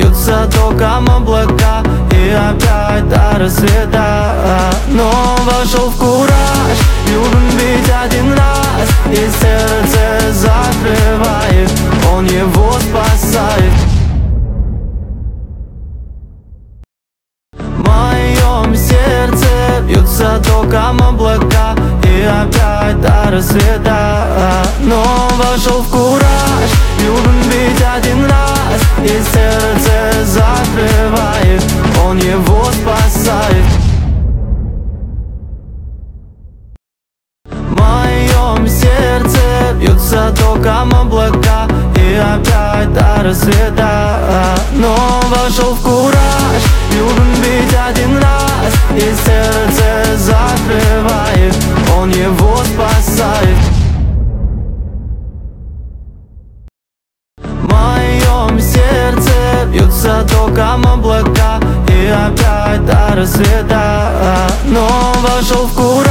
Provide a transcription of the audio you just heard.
Бьются током облака, и опять до рассвета. Но вошел в кураж, любим ведь один раз, и сердце закрывает, он его спасает. В моем сердце бьются током облака, и опять до рассвета. Но вошел в кураж, любим ведь один раз, и сердце закрывает, он его спасает. В моем сердце бьются током облака, и опять до рассвета. Но вошел в кураж, любим ведь один раз, и сердце закрывает, он его спасает. В моем сердце бьются током облака, и опять до рассвета. Но вошел в кураж,